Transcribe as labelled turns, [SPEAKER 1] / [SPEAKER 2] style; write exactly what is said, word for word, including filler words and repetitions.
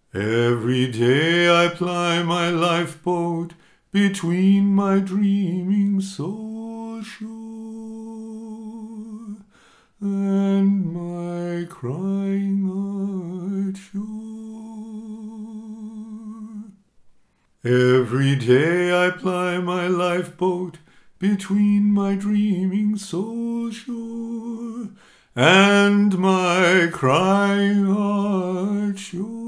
[SPEAKER 1] Every day I ply my lifeboat between my dreaming soul shore and my crying heart shore. Every day I ply my lifeboat between my dreaming soul shore and my crying heart shore.